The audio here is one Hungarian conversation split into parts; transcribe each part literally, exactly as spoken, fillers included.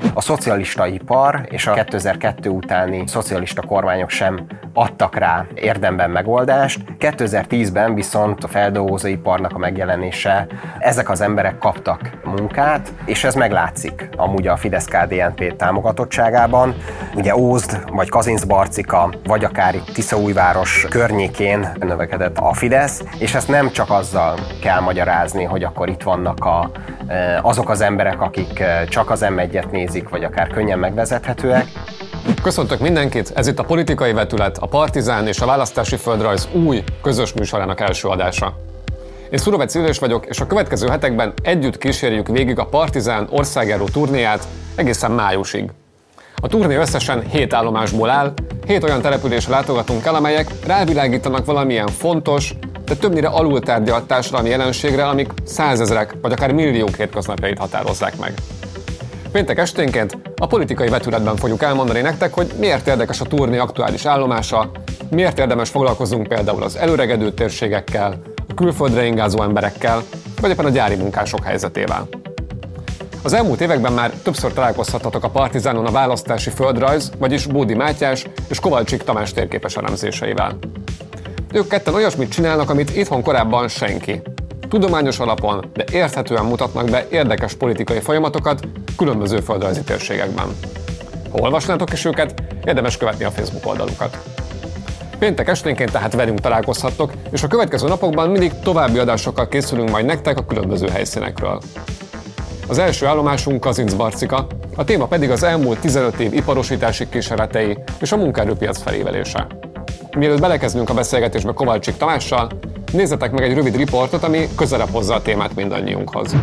A szocialista ipar és a kétezer-kettő utáni szocialista kormányok sem adtak rá érdemben megoldást. kétezer-tízben viszont a feldolgozóiparnak a megjelenése, ezek az emberek kaptak munkát, és ez meglátszik amúgy a Fidesz-ká dé en pé támogatottságában. Ugye Ózd, vagy Kazincbarcika, vagy akár itt Tiszaújváros környékén növekedett a Fidesz, és ezt nem csak azzal kell magyarázni, hogy akkor itt vannak a, azok az emberek, akik csak az em egyet nézik, vagy akár könnyen megvezethetőek. Köszöntök mindenkit, ez itt a Politikai Vetület, a Partizán és a Választási Földrajz új közös műsorának első adása. Én Szurovec Illés vagyok, és a következő hetekben együtt kísérjük végig a Partizán országjáró turnéját egészen májusig. A turné összesen hét állomásból áll, hét olyan településre látogatunk el, amelyek rávilágítanak valamilyen fontos, de többnyire alultárgyalt társadalmi jelenségre, amik százezrek vagy akár milliók hétköznapjait határozzák meg. Péntek esténként a Politikai Vetületben fogjuk elmondani nektek, hogy miért érdekes a turné aktuális állomása, miért érdemes foglalkoznunk például az elöregedő térségekkel, a külföldre ingázó emberekkel, vagy éppen a gyári munkások helyzetével. Az elmúlt években már többször találkozhattatok a Partizánon a Választási Földrajz, vagyis Bódi Mátyás és Kovalcsik Tamás térképes elemzéseivel. Ők ketten olyasmit csinálnak, amit itthon korábban senki. Tudományos alapon, de érthetően mutatnak be érdekes politikai folyamatokat különböző földrajzi térségekben. Ha olvasnátok is őket, érdemes követni a Facebook oldalukat. Péntek esténként tehát velünk találkozhattok, és a következő napokban mindig további adásokkal készülünk majd nektek a különböző helyszínekről. Az első állomásunk Kazincbarcika, a téma pedig az elmúlt tizenöt év iparosítási kísérletei és a munkaerőpiac felévelése. Mielőtt belekezdünk a beszélgetésbe Kovalcsik Tamással, nézzetek meg egy rövid riportot, ami közelebb hozza a témát mindannyiunkhoz.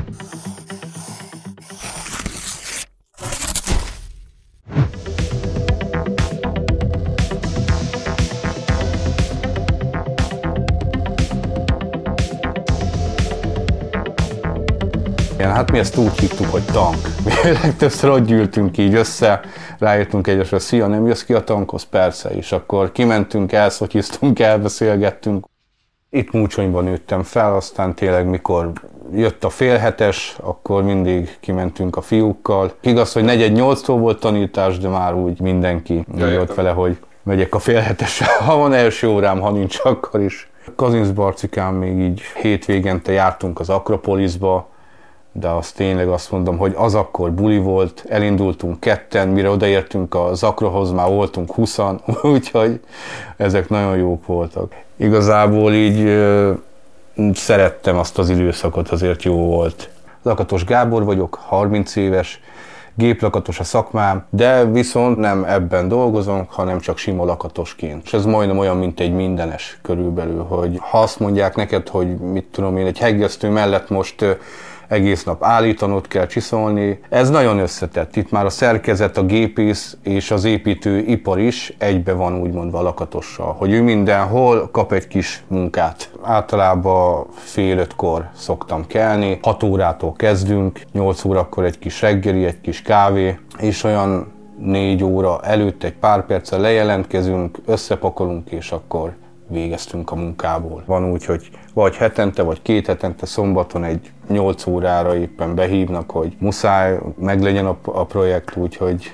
Hát mi ezt úgy hívtuk, hogy tank. Mi legtöbbször ott gyűltünk így össze, rájöttünk egyesre, szia, nem jössz ki a tankhoz? Persze, és akkor kimentünk, elszotyiztunk, elbeszélgettünk. Itt Múcsonyban nőttem fel, aztán tényleg mikor jött a félhetes, akkor mindig kimentünk a fiúkkal. Igaz, hogy negyed nyolctól volt tanítás, de már úgy mindenki ja, volt vele, hogy megyek a félhetesre. Ha van első órám, ha nincs, akkor is. Kazincbarcikán még így hétvégente jártunk az Akropoliszba, de azt tényleg azt mondom, hogy az akkor buli volt, elindultunk ketten, mire odaértünk a Zakrohoz, már voltunk huszan, úgyhogy ezek nagyon jók voltak. Igazából így ö, szerettem azt az időszakot, azért jó volt. Lakatos Gábor vagyok, harminc éves, géplakatos a szakmám, de viszont nem ebben dolgozom, hanem csak sima lakatosként. És ez majdnem olyan, mint egy mindenes körülbelül, hogy ha azt mondják neked, hogy mit tudom én, egy hegesztő mellett most egész nap állítanod kell, csiszolni. Ez nagyon összetett. Itt már a szerkezet, a gépész és az építőipar is egybe van úgymond a lakatossal, hogy ő mindenhol kap egy kis munkát. Általában fél ötkor szoktam kelni, hat órától kezdünk, nyolc órakor egy kis reggeli, egy kis kávé, és olyan négy óra előtt egy pár perccel lejelentkezünk, összepakolunk, és akkor végeztünk a munkából. Van úgy, hogy vagy hetente, vagy két hetente szombaton egy nyolc órára éppen behívnak, hogy muszáj meglegyen a, a projekt, úgyhogy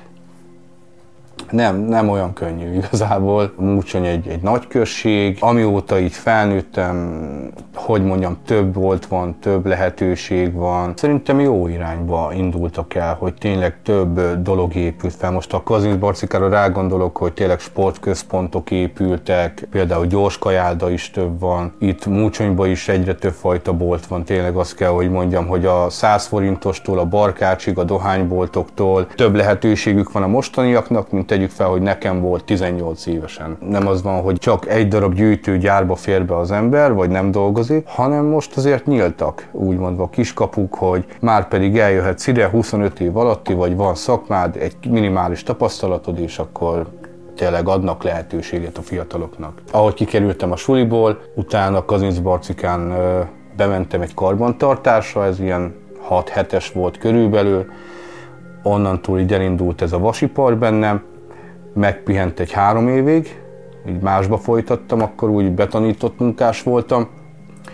nem, nem olyan könnyű igazából. Múcsony egy, egy nagy község, amióta így felnőttem, hogy mondjam, több volt van, több lehetőség van. Szerintem jó irányba indultak el, hogy tényleg több dolog épült fel. Most a Kazincbarcikára rágondolok, hogy tényleg sportközpontok épültek, például gyorskajálda is több van. Itt Múcsonyban is egyre több fajta bolt van, tényleg azt kell, hogy mondjam, hogy a száz forintostól a barkácsig, a dohányboltoktól több lehetőségük van a mostaniaknak, mint tegyük fel, hogy nekem volt tizennyolc évesen. Nem az van, hogy csak egy darab gyűjtőgyárba fér be az ember, vagy nem dolgozik, hanem most azért nyíltak, úgymondva a kiskapuk, hogy már pedig eljöhetsz ide huszonöt év alatti, vagy van szakmád, egy minimális tapasztalatod, és akkor tényleg adnak lehetőséget a fiataloknak. Ahogy kikerültem a suliból, utána Kazincbarcikán bementem egy karbantartásra, ez ilyen hat hetes volt körülbelül, onnantól így elindult ez a vasipar bennem, megpihent egy három évig, így másba folytattam, akkor úgy betanított munkás voltam.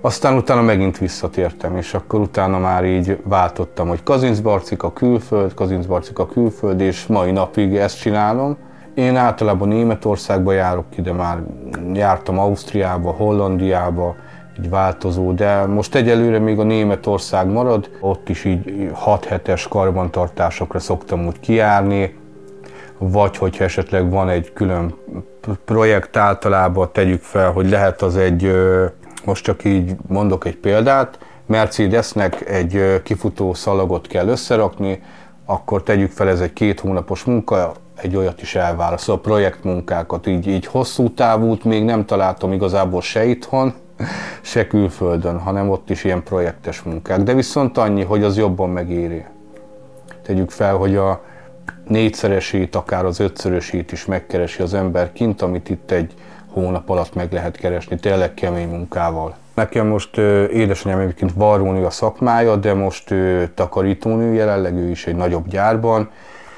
Aztán utána megint visszatértem, és akkor utána már így váltottam, hogy Kazincbarcika külföld, Kazincbarcika külföld, és mai napig ezt csinálom. Én általában Németországba járok, ide már jártam Ausztriába, Hollandiába, így változó, de most egyelőre még a Németország marad, ott is így hat hetes karbantartásokra szoktam úgy kijárni, vagy hogyha esetleg van egy külön projekt, általában tegyük fel, hogy lehet az egy, most csak így mondok egy példát, Mercedesnek egy kifutó szalagot kell összerakni, akkor tegyük fel, ez egy két hónapos munka, egy olyat is elválaszt. A projektmunkákat így, így hosszú távút még nem találtam igazából se itthon, se külföldön, hanem ott is ilyen projektes munkák. De viszont annyi, hogy az jobban megéri. Tegyük fel, hogy a négyszeresét, akár az ötszörösét is megkeresi az ember kint, amit itt egy hónap alatt meg lehet keresni, tényleg kemény munkával. Nekem most édesanyám egyébként varrónő a szakmája, de most takarítónő jelenleg, ő is egy nagyobb gyárban.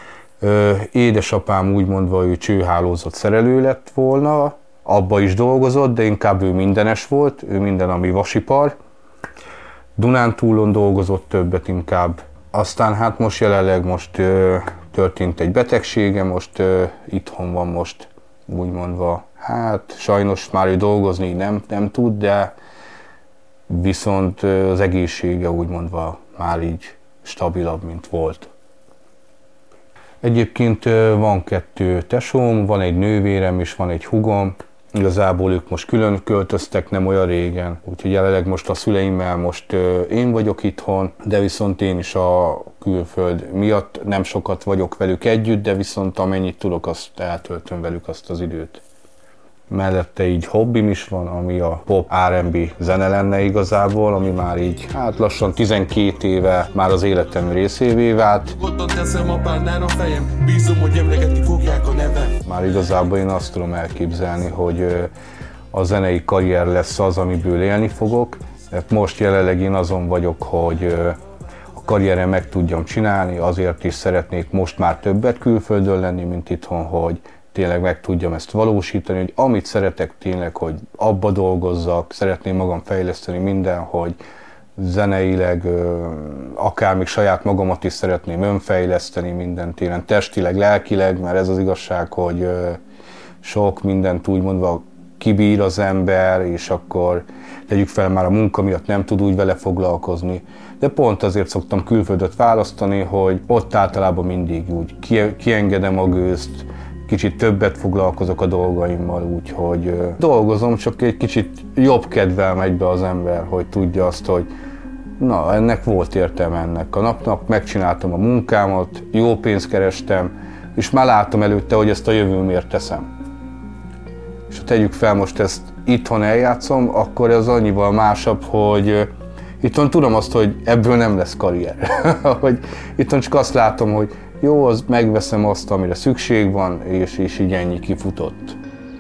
Édesapám úgy mondva, ő csőhálózat szerelő lett volna, abba is dolgozott, de inkább ő mindenes volt, ő minden, ami vasipar. Dunántúlon dolgozott többet inkább. Aztán hát most jelenleg most ö, történt egy betegsége, most ö, itthon van most úgy mondva. Hát sajnos már ő dolgozni nem, nem tud, de viszont ö, az egészsége úgy mondva már így stabilabb, mint volt. Egyébként ö, van kettő tesóm, van egy nővérem és van egy húgom. Igazából ők most külön költöztek nem olyan régen, úgyhogy jelenleg most a szüleimmel most ö, én vagyok itthon, de viszont én is a külföld miatt nem sokat vagyok velük együtt, de viszont amennyit tudok, azt eltöltöm velük azt az időt. Mellette így hobbim is van, ami a pop er and bé zene lenne igazából, ami már így hát lassan tizenkét éve már az életem részévé vált. Már igazából én azt tudom elképzelni, hogy a zenei karrier lesz az, amiből élni fogok. Mert most jelenleg én azon vagyok, hogy a karrierem meg tudjam csinálni, azért is szeretnék most már többet külföldön lenni, mint itthon, hogy tényleg meg tudjam ezt valósítani, hogy amit szeretek tényleg, hogy abba dolgozzak, szeretném magam fejleszteni minden, hogy zeneileg, akár még saját magamat is szeretném önfejleszteni minden téren, testileg, lelkileg, mert ez az igazság, hogy sok mindent úgymondva kibír az ember, és akkor tegyük fel, már a munka miatt nem tud úgy vele foglalkozni. De pont azért szoktam külföldöt választani, hogy ott általában mindig úgy kiengedem a gőzt, kicsit többet foglalkozok a dolgaimmal, úgyhogy dolgozom, csak egy kicsit jobb kedvel megy be az ember, hogy tudja azt, hogy na, ennek volt értelme ennek a napnak, megcsináltam a munkámat, jó pénzt kerestem, és már látom előtte, hogy ezt a jövőmért teszem. És ha tegyük fel, most ezt itthon eljátszom, akkor ez annyival másabb, hogy itthon tudom azt, hogy ebből nem lesz karrier. Hogy itthon csak azt látom, hogy jó, az megveszem azt, amire szükség van, és, és így ennyi kifutott.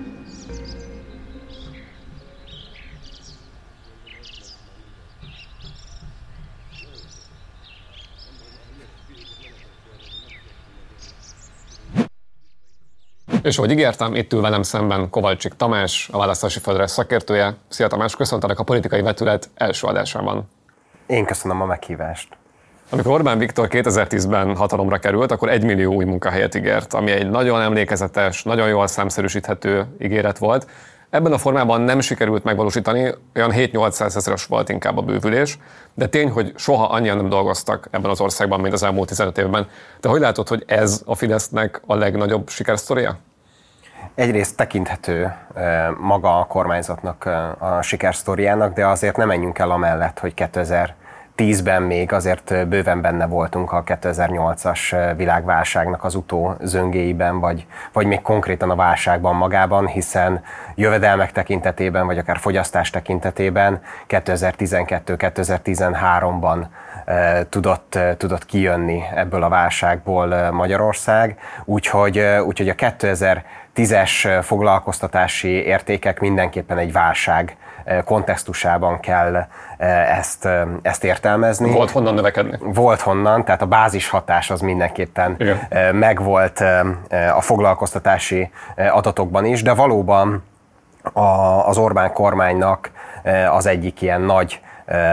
És ahogy ígértem, itt ül velem szemben Kovalcsik Tamás, a választási földrajz szakértője. Szia Tamás, köszöntelek a Politikai Vetület első adásában. Én köszönöm a meghívást. Amikor Orbán Viktor kétezer-tízben hatalomra került, akkor egymillió új munkahelyet ígért, ami egy nagyon emlékezetes, nagyon jól számszerűsíthető ígéret volt. Ebben a formában nem sikerült megvalósítani, olyan hét-nyolcszáz ezeres volt inkább a bővülés, de tény, hogy soha annyian nem dolgoztak ebben az országban, mint az elmúlt tizenöt évben. De hogy látod, hogy ez a Fidesznek a legnagyobb sikersztoria? Egyrészt tekinthető maga a kormányzatnak a sikersztoriának, de azért nem menjünk el amellett, hogy kétezer-tízben még azért bőven benne voltunk a kétezer-nyolcas világválságnak az utó zöngéiben, vagy, vagy még konkrétan a válságban magában, hiszen jövedelmek tekintetében, vagy akár fogyasztás tekintetében kétezer-tizenkettő-kétezer-tizenháromban tudott, tudott kijönni ebből a válságból Magyarország, úgyhogy, úgyhogy a kétezer-tízes foglalkoztatási értékek mindenképpen egy válság kontextusában kell ezt, ezt értelmezni. Volt honnan növekedni. Volt honnan, tehát a bázis hatás az mindenképpen Igen. megvolt a foglalkoztatási adatokban is, de valóban az Orbán kormánynak az egyik ilyen nagy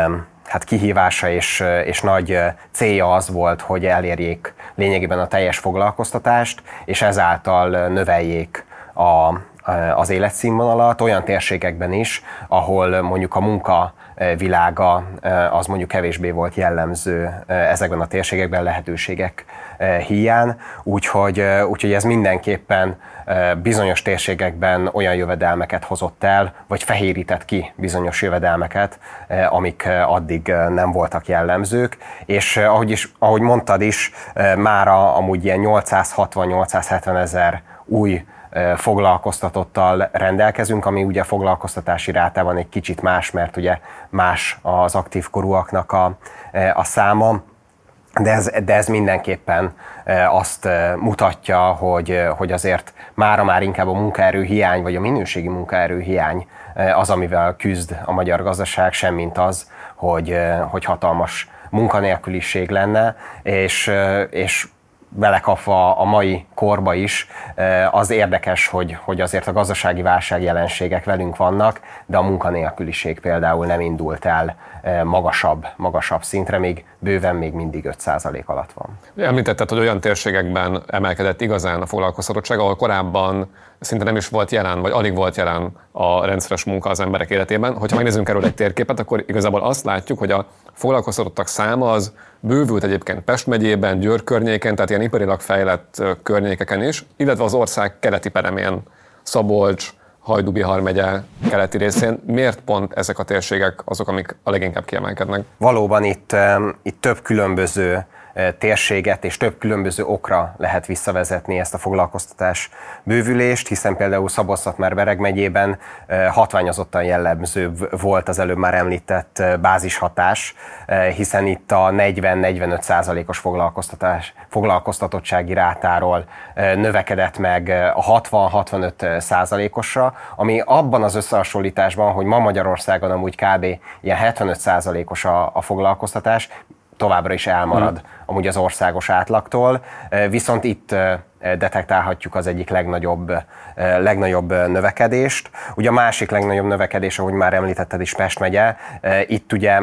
hát kihívása és, és nagy célja az volt, hogy elérjék lényegében a teljes foglalkoztatást, és ezáltal növeljék a, az életszínvonalat olyan térségekben is, ahol mondjuk a munka világa az mondjuk kevésbé volt jellemző ezekben a térségekben lehetőségek híján, úgyhogy, úgyhogy ez mindenképpen bizonyos térségekben olyan jövedelmeket hozott el, vagy fehérített ki bizonyos jövedelmeket, amik addig nem voltak jellemzők, és ahogy, is, ahogy mondtad is, mára amúgy ilyen nyolcszázhatvan-nyolcszázhetven ezer új foglalkoztatottal rendelkezünk, ami ugye foglalkoztatási rátában egy kicsit más, mert ugye más az aktív korúaknak a, a száma, de ez, de ez mindenképpen azt mutatja, hogy, hogy azért mára már inkább a munkaerő hiány, vagy a minőségi munkaerő hiány az, amivel küzd a magyar gazdaság, semmint az, hogy, hogy hatalmas munkanélküliség lenne, és, és belekapva a mai korba is, az érdekes, hogy, hogy azért a gazdasági válság jelenségek velünk vannak, de a munkanélküliség például nem indult el magasabb, magasabb szintre, még bőven még mindig öt százalék alatt van. Említetted, hogy olyan térségekben emelkedett igazán a foglalkoztatottság, ahol korábban szinte nem is volt jelen, vagy alig volt jelen a rendszeres munka az emberek életében. Hogyha megnézzünk erről egy térképet, akkor igazából azt látjuk, hogy a foglalkoztatottak száma az bővült egyébként Pest megyében, Győr környéken, tehát ilyen iparilag fejlett környékeken is, illetve az ország keleti peremén, Szabolcs, Hajdú-Bihar megye keleti részén. Miért pont ezek a térségek azok, amik a leginkább kiemelkednek? Valóban itt, itt több különböző térséget és több különböző okra lehet visszavezetni ezt a foglalkoztatás bővülést, hiszen például Szabolcs-Szatmár-Bereg megyében hatványozottan jellemző volt az előbb már említett bázishatás, hiszen itt a negyven-negyvenöt százalékos foglalkoztatás, foglalkoztatottsági rátáról növekedett meg a hatvan-hatvanöt százalékosra, ami abban az összehasonlításban, hogy ma Magyarországon amúgy kb. Ilyen hetvenöt százalékos a, a foglalkoztatás, továbbra is elmarad amúgy az országos átlagtól, viszont itt detektálhatjuk az egyik legnagyobb, legnagyobb növekedést. Ugye a másik legnagyobb növekedés, ahogy már említetted is, Pest megye, itt ugye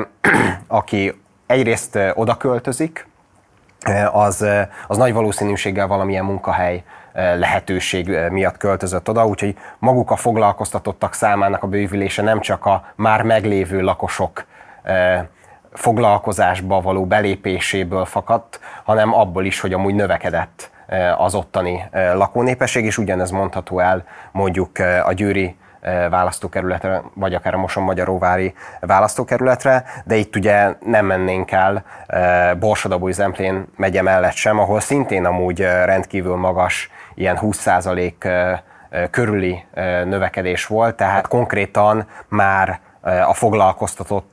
aki egyrészt oda költözik, az, az nagy valószínűséggel valamilyen munkahely lehetőség miatt költözött oda, úgyhogy maguk a foglalkoztatottak számának a bővülése nem csak a már meglévő lakosok foglalkozásba való belépéséből fakadt, hanem abból is, hogy amúgy növekedett az ottani lakónépesség, és ugyanez mondható el mondjuk a győri választókerületre, vagy akár a Mosonmagyaróvári választókerületre, de itt ugye nem mennénk el Borsod-Abaúj-Zemplén megye mellett sem, ahol szintén amúgy rendkívül magas, ilyen húsz százalék körüli növekedés volt, tehát konkrétan már a foglalkoztatott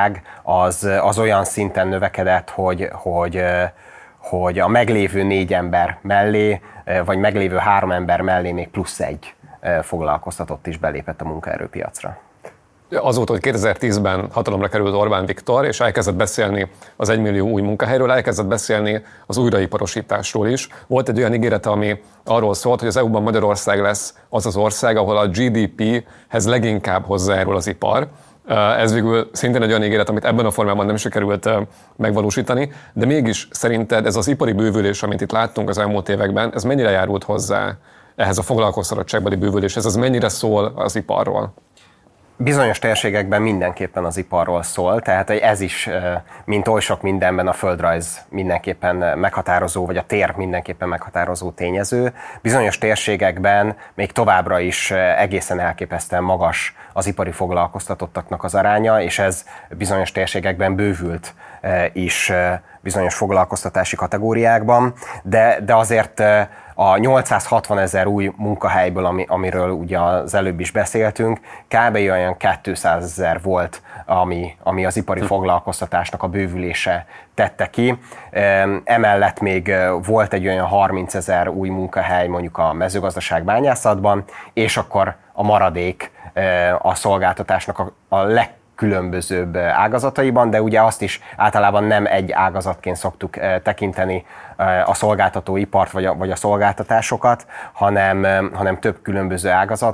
Az, az olyan szinten növekedett, hogy, hogy, hogy a meglévő négy ember mellé, vagy meglévő három ember mellé még plusz egy foglalkoztatott is belépett a munkaerőpiacra. Azóta, hogy kétezer-tízben hatalomra került Orbán Viktor, és elkezdett beszélni az egymillió új munkahelyről, elkezdett beszélni az újraiparosításról is. Volt egy olyan ígérete, ami arról szólt, hogy az é u-ban Magyarország lesz az az ország, ahol a gé dé pé-hez leginkább hozzájárul az ipar. Ez végül szintén egy olyan ígéret, amit ebben a formában nem sikerült megvalósítani, de mégis szerinted ez az ipari bővülés, amit itt láttunk az elmúlt években, ez mennyire járult hozzá ehhez a foglalkoztatottságbeli bővüléshez, ez mennyire szól az iparról? Bizonyos térségekben mindenképpen az iparról szól, tehát ez is, mint oly sok mindenben, a földrajz mindenképpen meghatározó, vagy a tér mindenképpen meghatározó tényező. Bizonyos térségekben még továbbra is egészen elképesztően magas az ipari foglalkoztatottaknak az aránya, és ez bizonyos térségekben bővült is bizonyos foglalkoztatási kategóriákban, de, de azért a nyolcszázhatvan ezer új munkahelyből, ami, amiről ugye az előbb is beszéltünk, kb. Olyan kétszázezer volt, ami, ami az ipari foglalkoztatásnak a bővülése tette ki. Emellett még volt egy olyan harmincezer új munkahely mondjuk a mezőgazdaság bányászatban, és akkor a maradék a szolgáltatásnak a, a leg különbözőbb ágazataiban, de ugye azt is általában nem egy ágazatként szoktuk tekinteni a szolgáltatóipart vagy a, vagy a szolgáltatásokat, hanem, hanem több különböző ágazat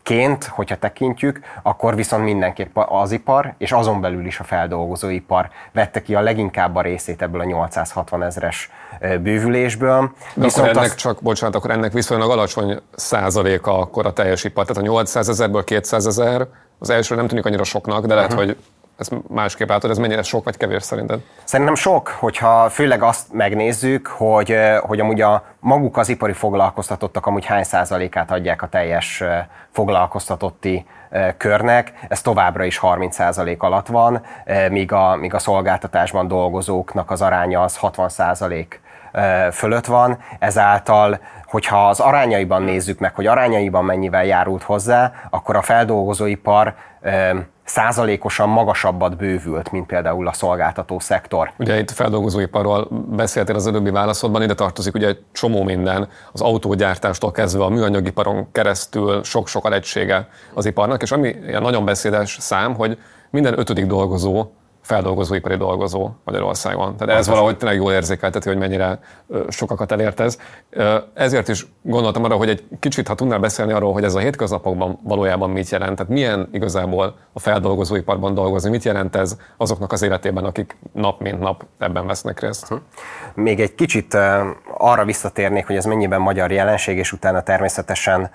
ként, hogyha tekintjük, akkor viszont mindenképp az ipar, és azon belül is a feldolgozóipar vette ki a leginkább a részét ebből a nyolcszázhatvan ezres bővülésből. De akkor ennek az... csak, bocsánat, akkor ennek viszonylag alacsony százaléka akkor a teljes ipar. Tehát a nyolcszázezerből kétszázezer, az első nem tűnik annyira soknak, de lehet, uh-huh. hogy ez másképp látod, ez mennyire sok vagy kevés szerinted? Szerintem sok, hogyha főleg azt megnézzük, hogy, hogy amúgy a maguk az ipari foglalkoztatottak amúgy hány százalékát adják a teljes foglalkoztatotti körnek, ez továbbra is harminc százalék alatt van, míg a, míg a szolgáltatásban dolgozóknak az aránya az hatvan százalék fölött van, ezáltal, hogyha az arányaiban nézzük meg, hogy arányaiban mennyivel járult hozzá, akkor a feldolgozóipar százalékosan magasabbat bővült, mint például a szolgáltató szektor. Ugye itt a feldolgozóiparról beszéltél az előbbi válaszodban, ide tartozik ugye egy csomó minden, az autógyártástól kezdve a műanyagiparon keresztül sok-sok egysége az iparnak, és ami ilyen nagyon beszédes szám, hogy minden ötödik dolgozó feldolgozóipari dolgozó Magyarországon. Tehát ez valahogy tényleg jól érzékelteti, hogy mennyire sokakat elért ez. Ezért is gondoltam arra, hogy egy kicsit, ha tudnál beszélni arról, hogy ez a hétköznapokban valójában mit jelent, tehát milyen igazából a feldolgozóiparban dolgozni, mit jelent ez azoknak az életében, akik nap mint nap ebben vesznek részt. Még egy kicsit arra visszatérnék, hogy ez mennyiben magyar jelenség, és utána természetesen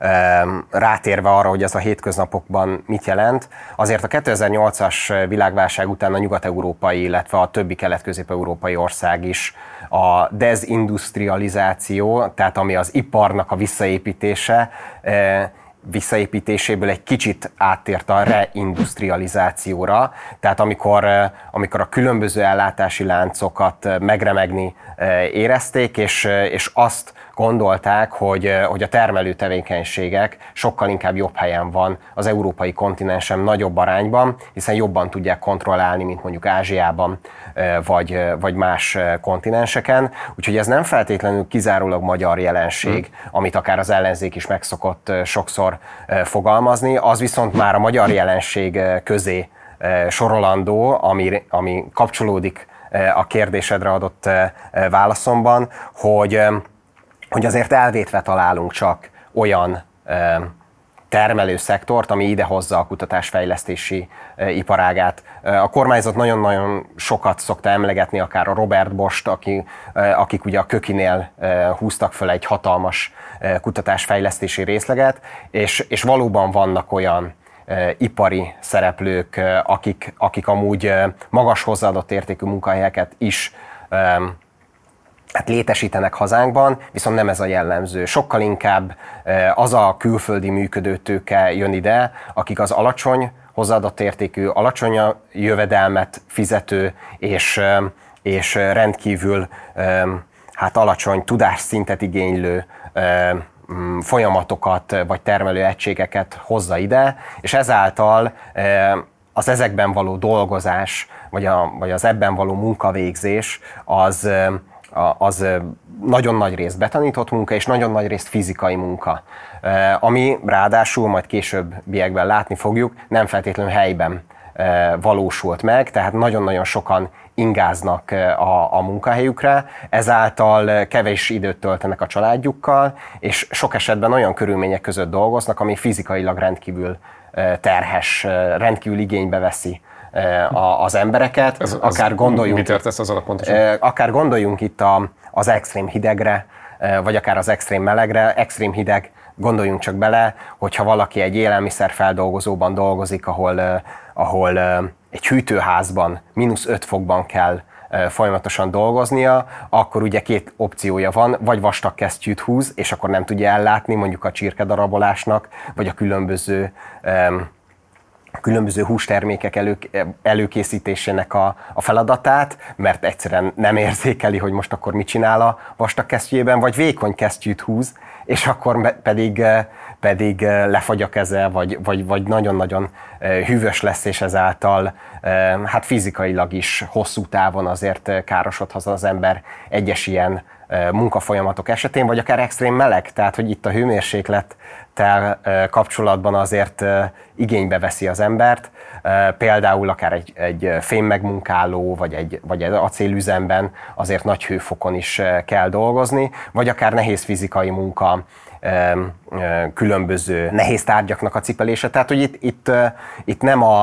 rátérve arra, hogy ez a hétköznapokban mit jelent. Azért a kétezer-nyolcas világválság után a nyugat-európai, illetve a többi kelet-közép-európai ország is a dezindustrializáció, tehát ami az iparnak a visszaépítése, visszaépítéséből egy kicsit áttért a reindustrializációra, tehát amikor, amikor a különböző ellátási láncokat megremegni érezték, és, és azt gondolták, hogy, hogy a termelő tevékenységek sokkal inkább jobb helyen van az európai kontinensen nagyobb arányban, hiszen jobban tudják kontrollálni, mint mondjuk Ázsiában vagy, vagy más kontinenseken. Úgyhogy ez nem feltétlenül kizárólag magyar jelenség, hmm. amit akár az ellenzék is megszokott sokszor fogalmazni, az viszont már a magyar jelenség közé sorolandó, ami, ami kapcsolódik a kérdésedre adott válaszomban, hogy hogy azért elvétve találunk csak olyan termelőszektort, ami idehozza a kutatásfejlesztési iparágát. A kormányzat nagyon-nagyon sokat szokta emlegetni, akár a Robert Bosch-t, aki, akik ugye a Kökinél húztak föl egy hatalmas kutatásfejlesztési részleget, és, és valóban vannak olyan ipari szereplők, akik, akik amúgy magas hozzáadott értékű munkahelyeket is hát létesítenek hazánkban, viszont nem ez a jellemző. Sokkal inkább az a külföldi működőtőke jön ide, akik az alacsony hozzáadott értékű, alacsony jövedelmet fizető és, és rendkívül hát alacsony tudásszintet igénylő folyamatokat vagy termelő egységeket hozza ide, és ezáltal az ezekben való dolgozás, vagy, a, vagy az ebben való munkavégzés az az nagyon nagy részt betanított munka, és nagyon nagy részt fizikai munka, ami ráadásul majd későbbiekben látni fogjuk, nem feltétlenül helyben valósult meg, tehát nagyon-nagyon sokan ingáznak a, a munkahelyükre, ezáltal kevés időt töltenek a családjukkal, és sok esetben olyan körülmények között dolgoznak, ami fizikailag rendkívül terhes, rendkívül igénybe veszi az embereket, ez, akár gondoljunk, mit értesz az alatt pontosan? Akár gondoljunk itt a, az extrém hidegre, vagy akár az extrém melegre. Extrém hideg, gondoljunk csak bele, hogyha valaki egy élelmiszerfeldolgozóban dolgozik, ahol, ahol egy hűtőházban mínusz öt fokban kell folyamatosan dolgoznia, akkor ugye két opciója van, vagy vastag kesztyűt húz, és akkor nem tudja ellátni mondjuk a csirkedarabolásnak, vagy a különböző különböző hústermékek elő, előkészítésének a, a feladatát, mert egyszerűen nem érzékeli, hogy most akkor mit csinál a vastag kesztyűjében, vagy vékony kesztyűt húz, és akkor pedig, pedig lefagy a keze, vagy, vagy, vagy nagyon-nagyon hűvös lesz, és ezáltal hát fizikailag is hosszú távon azért károsodhat az ember egyes ilyen munkafolyamatok esetén, vagy akár extrém meleg, tehát hogy itt a hőmérséklettel kapcsolatban azért igénybe veszi az embert, például akár egy, egy fémmegmunkáló, vagy egy, vagy egy acélüzemben azért nagy hőfokon is kell dolgozni, vagy akár nehéz fizikai munka, különböző nehéz tárgyaknak a cipelése, tehát hogy itt, itt, itt nem a,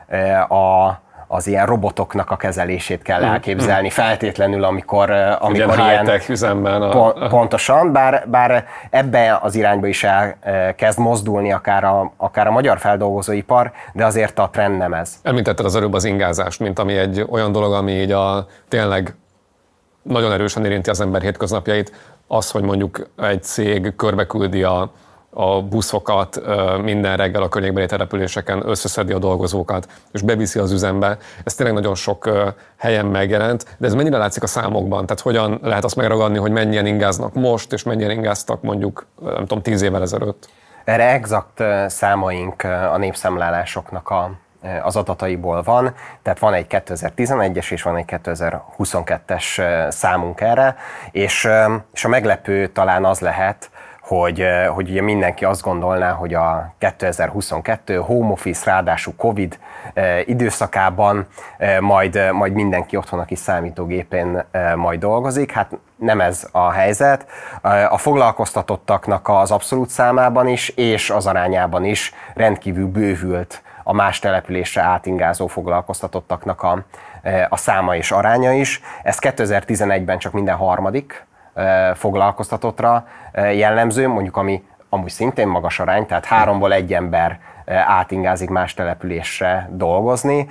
a az ilyen robotoknak a kezelését kell elképzelni feltétlenül, amikor, amikor ilyen, ilyen üzemben a... pon, pontosan, bár, bár ebbe az irányba is elkezd mozdulni akár a, akár a magyar feldolgozóipar, de azért a trend nem ez. Említetted az előbb az ingázást, mint ami egy olyan dolog, ami így a, tényleg nagyon erősen érinti az ember hétköznapjait, az, hogy mondjuk egy cég körbeküldi a a buszokat minden reggel a környékbeli településeken, összeszedi a dolgozókat, és beviszi az üzembe. Ez tényleg nagyon sok helyen megjelent, de ez mennyire látszik a számokban? Tehát hogyan lehet azt megragadni, hogy mennyien ingáznak most, és mennyien ingáztak mondjuk, nem tudom, tíz évvel ezelőtt? Erre exakt számaink a népszámlálásoknak a, az adataiból van, tehát van egy kétezer-tizenegyes és van egy kétezer-huszonkettes számunk erre, és, és a meglepő talán az lehet, hogy, hogy ugye mindenki azt gondolná, hogy a kétezer-huszonkettő home office, ráadásul Covid időszakában majd, majd mindenki otthon a kis számítógépén majd dolgozik. Hát nem ez a helyzet. A foglalkoztatottaknak az abszolút számában is, és az arányában is rendkívül bővült a más településre átingázó foglalkoztatottaknak a, a száma és aránya is. Ez kétezer-tizenegyben csak minden harmadik foglalkoztatottra jellemző, mondjuk ami amúgy szintén magas arány, tehát háromból egy ember átingázik más településre dolgozni,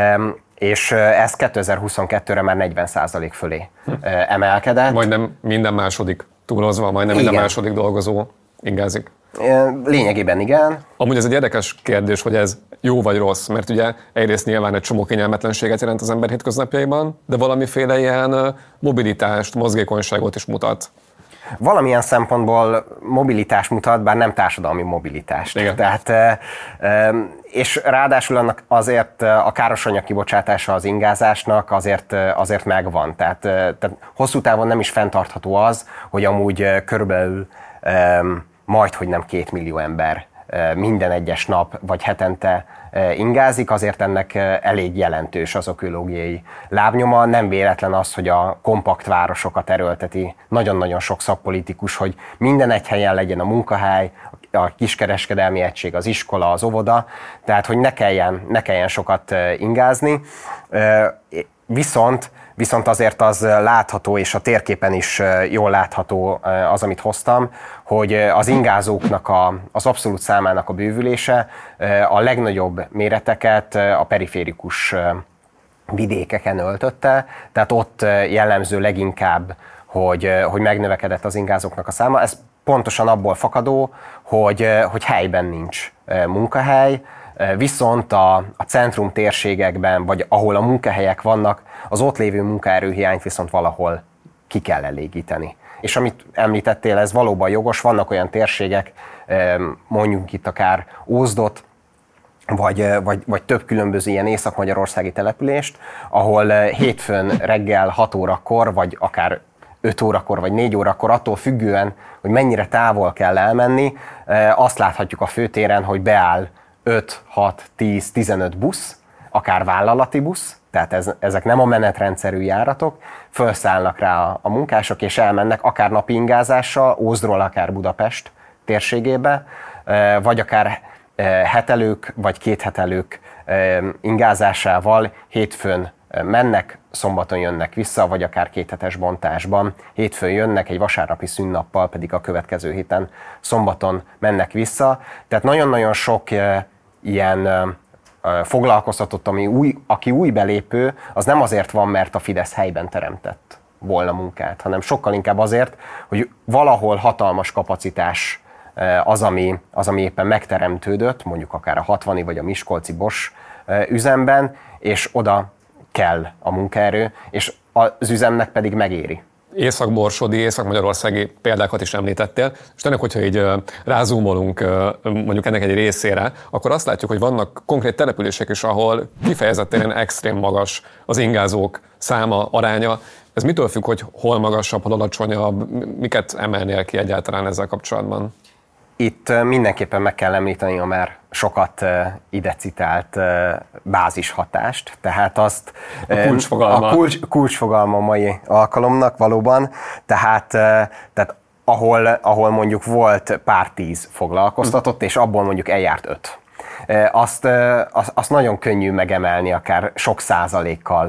és ez kétezer-huszonkettőre már negyven százalék fölé emelkedett. Majdnem minden második túlozva, majdnem igen. Minden második dolgozó ingázik. Lényegében igen. Amúgy ez egy érdekes kérdés, hogy ez jó vagy rossz, mert ugye egyrészt nyilván egy csomó kényelmetlenséget jelent az ember hétköznapjaiban, de valamiféle ilyen mobilitást, mozgékonyságot is mutat. Valamilyen szempontból mobilitást mutat, bár nem társadalmi mobilitást. Igen. Tehát, és ráadásul annak azért a károsanyag kibocsátása az ingázásnak azért, azért megvan. Tehát, tehát hosszú távon nem is fenntartható az, hogy amúgy körülbelül majdhogy nem két millió ember minden egyes nap vagy hetente ingázik, azért ennek elég jelentős az ökológiai lábnyoma. Nem véletlen az, hogy a kompakt városokat erőlteti nagyon-nagyon sok szakpolitikus, hogy minden egy helyen legyen a munkahely, a kiskereskedelmi egység, az iskola, az óvoda, tehát hogy ne kelljen, ne kelljen sokat ingázni. Viszont Viszont azért az látható, és a térképen is jól látható az, amit hoztam, hogy az ingázóknak a, az abszolút számának a bővülése a legnagyobb méreteket a periférikus vidékeken öltötte, tehát ott jellemző leginkább, hogy, hogy megnövekedett az ingázóknak a száma. Ez pontosan abból fakadó, hogy, hogy helyben nincs munkahely, viszont a, a centrum térségekben, vagy ahol a munkahelyek vannak, az ott lévő munkaerőhiányt viszont valahol ki kell elégíteni. És amit említettél, ez valóban jogos, vannak olyan térségek, mondjuk itt akár Ózdot, vagy, vagy, vagy több különböző ilyen észak-magyarországi települést, ahol hétfőn reggel hat órakor, vagy akár öt órakor, vagy négy órakor, attól függően, hogy mennyire távol kell elmenni, azt láthatjuk a főtéren, hogy beáll öt, hat, tíz, tizenöt busz, akár vállalati busz, tehát ez, ezek nem a menetrendszerű járatok, felszállnak rá a, a munkások, és elmennek akár napi ingázással, Ózdról akár Budapest térségébe, vagy akár hetelők, vagy kéthetelők ingázásával hétfőn mennek, szombaton jönnek vissza, vagy akár kéthetes bontásban. Hétfőn jönnek, egy vasárnapi szünnappal pedig a következő héten szombaton mennek vissza. Tehát nagyon-nagyon sok ilyen foglalkoztatott, ami új, aki új belépő, az nem azért van, mert a Fidesz helyben teremtett volna munkát, hanem sokkal inkább azért, hogy valahol hatalmas kapacitás az, ami, az, ami éppen megteremtődött, mondjuk akár a hatvani vagy a miskolci Bosch üzemben, és oda kell a munkaerő, és az üzemnek pedig megéri. Észak-borsodi, észak-magyarországi példákat is említettél, és tényleg, hogyha így rázúmolunk mondjuk ennek egy részére, akkor azt látjuk, hogy vannak konkrét települések is, ahol kifejezetten extrém magas az ingázók száma, aránya. Ez mitől függ, hogy hol magasabb, hol alacsonyabb, miket emelnél ki egyáltalán ezzel kapcsolatban? Itt mindenképpen meg kell említeni a már sokat ide citált bázishatást, tehát azt a kulcsfogalma. A kulcs, kulcsfogalma a mai alkalomnak valóban, tehát, tehát ahol, ahol mondjuk volt pár tíz foglalkoztatott, és abból mondjuk eljárt öt. Azt, azt, azt nagyon könnyű megemelni akár sok százalékkal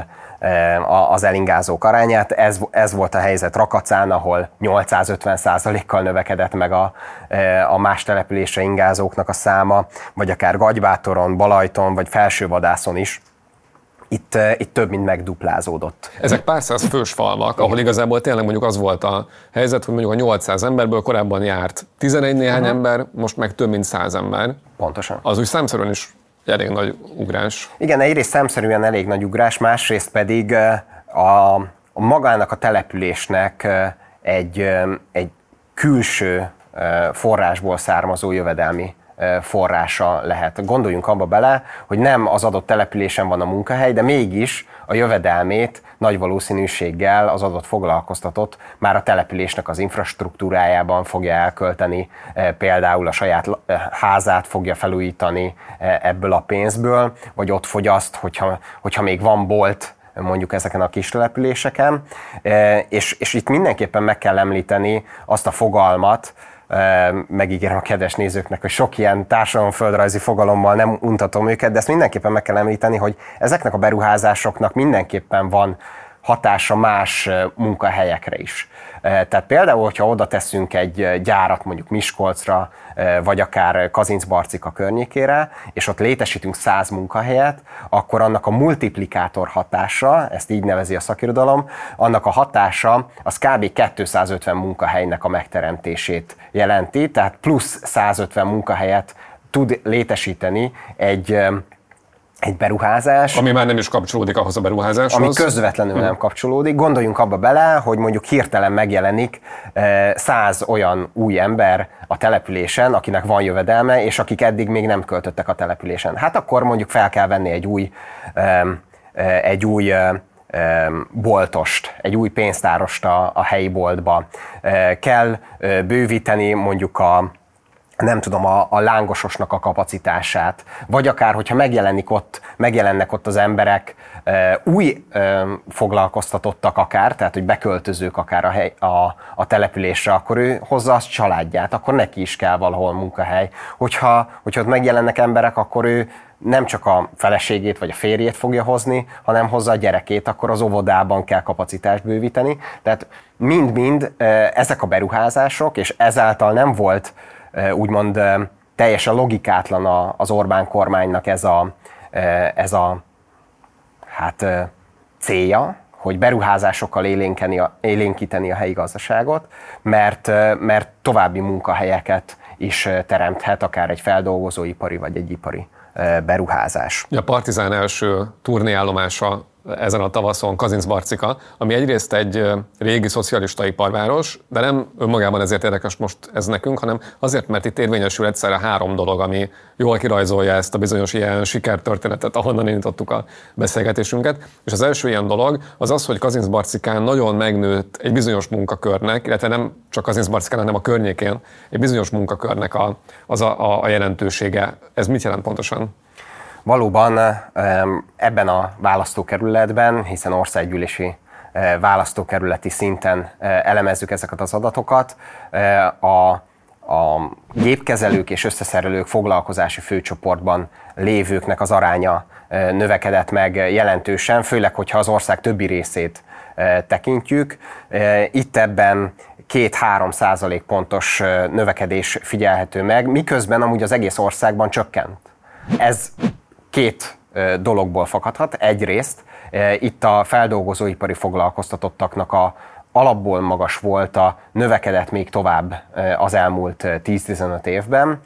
az elingázók arányát. Ez, ez volt a helyzet Rakacán, ahol nyolcszázötven százalékkal növekedett meg a, a más településre ingázóknak a száma, vagy akár Gagybátoron, Balajton, vagy Felsővadászon is. Itt, itt több mint megduplázódott. Ezek pár száz fős falvak, ahol igazából tényleg mondjuk az volt a helyzet, hogy mondjuk a nyolcszáz emberből korábban járt tizenegy néhány uh-huh. ember, most meg több mint száz ember. Pontosan. Az úgy számszerűen is elég nagy ugrás. Igen, egyrészt számszerűen elég nagy ugrás, másrészt pedig a, a magának a településnek egy, egy külső forrásból származó jövedelmi forrása lehet. Gondoljunk abba bele, hogy nem az adott településen van a munkahely, de mégis a jövedelmét nagy valószínűséggel az adott foglalkoztatott már a településnek az infrastruktúrájában fogja elkölteni, például a saját házát fogja felújítani ebből a pénzből, vagy ott fogyaszt, hogyha, hogyha még van bolt, mondjuk ezeken a kis településeken. És, és itt mindenképpen meg kell említeni azt a fogalmat, megígérem a kedves nézőknek, hogy sok ilyen társadalomföldrajzi fogalommal nem untatom őket, de ezt mindenképpen meg kell említeni, hogy ezeknek a beruházásoknak mindenképpen van hatása más munkahelyekre is. Tehát például, hogyha oda teszünk egy gyárat mondjuk Miskolcra, vagy akár Kazincbarcika környékére, és ott létesítünk száz munkahelyet, akkor annak a multiplikátor hatása, ezt így nevezi a szakirodalom, annak a hatása az kb. kétszázötven munkahelynek a megteremtését jelenti, tehát plusz százötven munkahelyet tud létesíteni egy egy beruházás. Ami már nem is kapcsolódik ahhoz a beruházáshoz. Ami közvetlenül hmm. nem kapcsolódik. Gondoljunk abba bele, hogy mondjuk hirtelen megjelenik száz olyan új ember a településen, akinek van jövedelme, és akik eddig még nem költöttek a településen. Hát akkor mondjuk fel kell venni egy új, egy új boltost, egy új pénztárost a, a helyi boltba. Kell bővíteni mondjuk a nem tudom, a, a lángososnak a kapacitását, vagy akár, hogyha megjelenik ott, megjelennek ott az emberek, e, új e, foglalkoztatottak akár, tehát, hogy beköltözők akár a, hely, a, a településre, akkor ő hozza azt családját, akkor neki is kell valahol munkahely. Hogyha, hogyha ott megjelennek emberek, akkor ő nem csak a feleségét vagy a férjét fogja hozni, hanem hozza a gyerekét, akkor az óvodában kell kapacitást bővíteni. Tehát mind-mind e, ezek a beruházások, és ezáltal nem volt úgymond teljesen logikátlan az Orbán kormánynak ez a, ez a hát, célja, hogy beruházásokkal élénkíteni a helyi gazdaságot, mert, mert további munkahelyeket is teremthet, akár egy feldolgozóipari vagy egy ipari beruházás. A Partizán első turnéállomása ezen a tavaszon Kazincbarcika, ami egyrészt egy régi szocialista iparváros, de nem önmagában ezért érdekes most ez nekünk, hanem azért, mert itt érvényesül egyszerre három dolog, ami jól kirajzolja ezt a bizonyos ilyen sikertörténetet, ahonnan indítottuk a beszélgetésünket. És az első ilyen dolog az az, hogy Kazincbarcikán nagyon megnőtt egy bizonyos munkakörnek, illetve nem csak Kazincbarcikán, hanem a környékén egy bizonyos munkakörnek a, az a, a jelentősége. Ez mit jelent pontosan? Valóban ebben a választókerületben, hiszen országgyűlési választókerületi szinten elemezzük ezeket az adatokat, a, a gépkezelők és összeszerelők foglalkozási főcsoportban lévőknek az aránya növekedett meg jelentősen, főleg, hogyha az ország többi részét tekintjük. Itt ebben két-három százalék pontos növekedés figyelhető meg, miközben amúgy az egész országban csökkent. Ez két dologból fakadhat. Egyrészt itt a feldolgozóipari foglalkoztatottaknak a alapból magas volt, a növekedett még tovább az elmúlt tíz-tizenöt évben,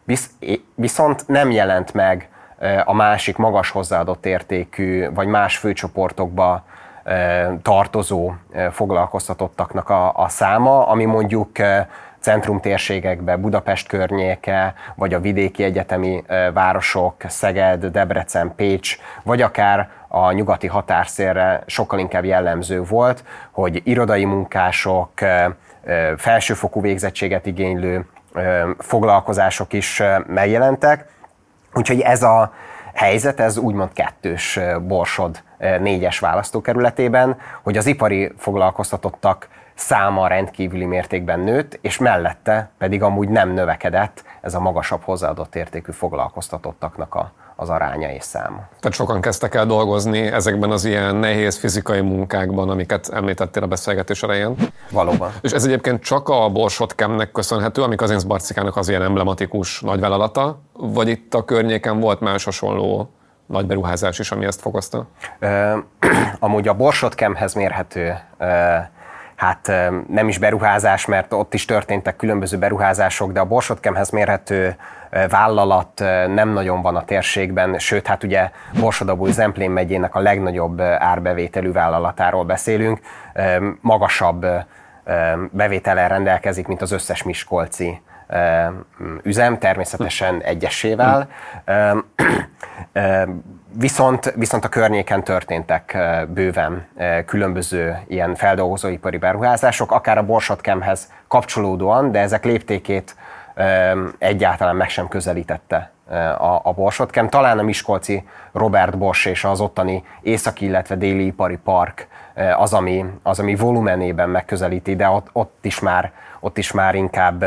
viszont nem jelent meg a másik magas hozzáadott értékű, vagy más főcsoportokba tartozó foglalkoztatottaknak a, a száma, ami mondjuk centrumtérségekbe, Budapest környéke, vagy a vidéki egyetemi városok, Szeged, Debrecen, Pécs, vagy akár a nyugati határszélre sokkal inkább jellemző volt, hogy irodai munkások, felsőfokú végzettséget igénylő foglalkozások is megjelentek. Úgyhogy ez a helyzet, ez úgymond kettős Borsod négyes választókerületében, hogy az ipari foglalkoztatottak száma rendkívüli mértékben nőtt, és mellette pedig amúgy nem növekedett ez a magasabb hozzáadott értékű foglalkoztatottaknak a, az aránya és száma. Tehát sokan kezdtek el dolgozni ezekben az ilyen nehéz fizikai munkákban, amiket említettél a beszélgetés elején. Valóban. És ez egyébként csak a Borsod Chemnek köszönhető, ami Kazincbarcikának az ilyen emblematikus nagyvállalata, vagy itt a környéken volt más hasonló nagy beruházás is, ami ezt fokozta? Ö, amúgy a Borsod Chemhez mérhető ö, hát nem is beruházás, mert ott is történtek különböző beruházások, de a Borsod Chemhez mérhető vállalat nem nagyon van a térségben, sőt, hát ugye Borsod-Abaúj-Zemplén megyének a legnagyobb árbevételű vállalatáról beszélünk, magasabb bevétellel rendelkezik, mint az összes miskolci üzem, természetesen egyesével. Viszont, viszont a környéken történtek bőven különböző ilyen feldolgozóipari beruházások, akár a Borsod Chemhez kapcsolódóan, de ezek léptékét egyáltalán meg sem közelítette a, a Borsod Chem. Talán a miskolci Robert Bosch és az ottani északi, illetve déli ipari park az, ami, az, ami volumenében megközelíti, de ott, ott, is már, ott is már inkább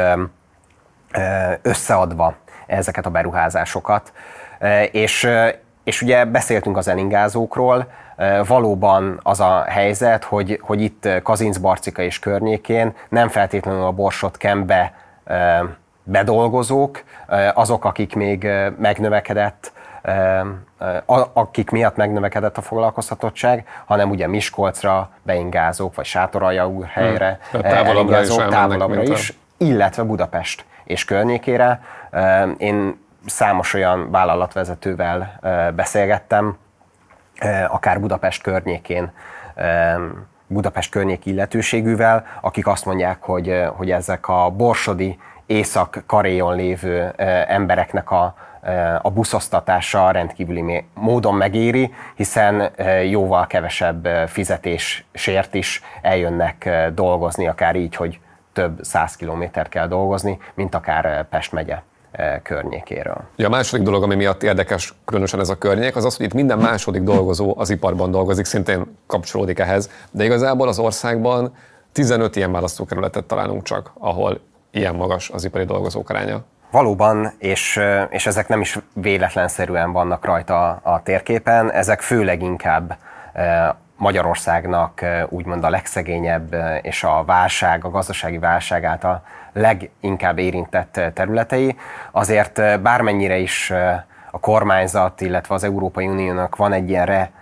összeadva ezeket a beruházásokat. És, és ugye beszéltünk az elingázókról, valóban az a helyzet, hogy, hogy itt Kazincbarcika és környékén nem feltétlenül a Borsod Chembe bedolgozók, azok, akik még megnövekedett, akik miatt megnövekedett a foglalkoztatottság, hanem ugye Miskolcra beingázók, vagy Sátoraljaújhelyre hmm. távolabbra is, távolabbra is, illetve Budapest és környékére. Én számos olyan vállalatvezetővel beszélgettem, akár Budapest környékén, Budapest környéki illetőségűvel, akik azt mondják, hogy, hogy ezek a borsodi Észak-Karéjon lévő embereknek a, a buszosztatása rendkívüli módon megéri, hiszen jóval kevesebb fizetésért is eljönnek dolgozni, akár így, hogy több száz kilométert kell dolgozni, mint akár Pest megye környékéről. Ja, a második dolog, ami miatt érdekes különösen ez a környék, az az, hogy itt minden második dolgozó az iparban dolgozik, szintén kapcsolódik ehhez, de igazából az országban tizenöt ilyen választókerületet találunk csak, ahol ilyen magas az ipari dolgozók aránya. Valóban, és, és ezek nem is véletlenszerűen vannak rajta a térképen, ezek főleg inkább Magyarországnak úgymond a legszegényebb és a válság, a gazdasági válság által leginkább érintett területei. Azért bármennyire is a kormányzat, illetve az Európai Uniónak van egy ilyen re,